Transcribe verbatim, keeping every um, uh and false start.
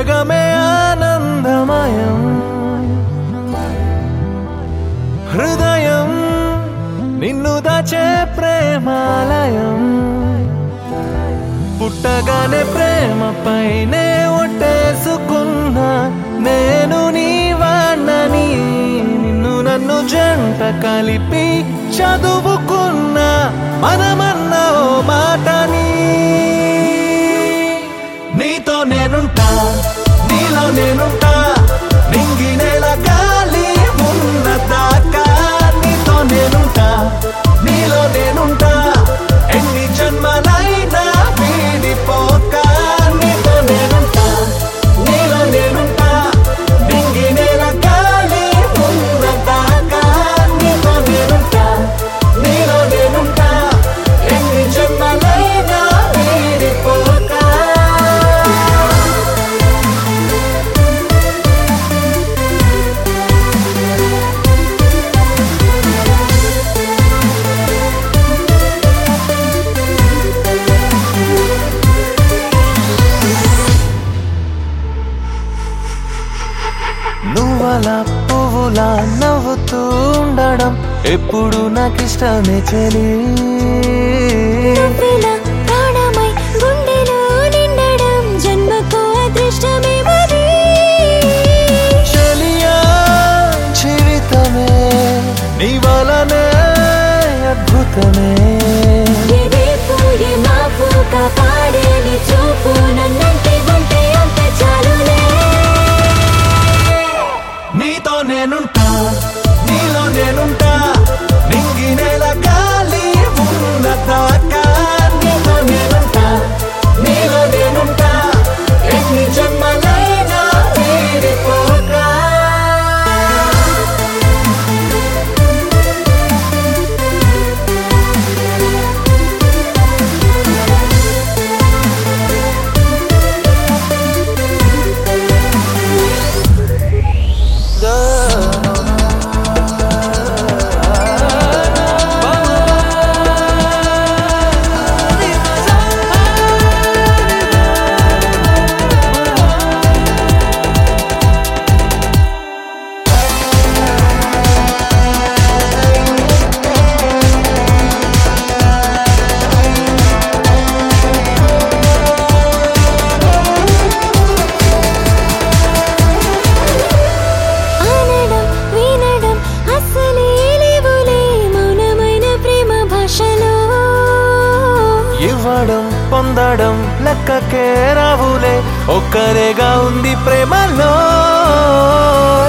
జగమే ఆనందమయం హృదయం నిన్ను దాచే ప్రేమాలయం పుట్టగానే ప్రేమ పైనే ఒట్టేసుకున్నా నేను నీ వాణ్ణని నిన్ను నన్ను జంట కలిపి చదువుకున్నా మనమన్న ఓ మాటని నీతో నేనుంటా నీలో నేనుంటా నింగి నేల గాలి ఉన్న దాకా నీతో నేనుంటా నీలో నేనుంటా ఎన్ని జన్మలైనా వీడిపోక నీతో నేనుంటా నీలో నేనుంటా నింగి నేల గాలి ఉన్న దాకా నీతో నేనుంటా నీలో నేనుంటా ఎన్ని జన్మలైనా వీడిపోక నువ్వలా పువ్వులా నవ్వుతూ ఉండడం ఎప్పుడు నాకిష్టమే చెలి నువ్వెలా ప్రాణమై గుండెలో నిండడం జన్మకు అదృష్టమే మరి చెలియా జీవితమే నీ వలనే అద్భుతమే ఏ రేపు ఏ మాపు కాపాడే నీ చూపు నన్నంటే ఉంటే అంత చాలులే నీతో నేనుంటా నీలో నేనుంటా నింగి నేల గాలి ఉన్న దాకా నీతో నేనుంటా నీలో నేనుంటా ఎన్ని జన్మలైనా వీడిపోక ఆనడం వినడం అస్సలే లేవులే మౌనమైన ప్రేమ భాషలో ఇవ్వడం పొందడం లెక్కకే రావులే ఒక్కరేగా ఉంది ప్రేమలో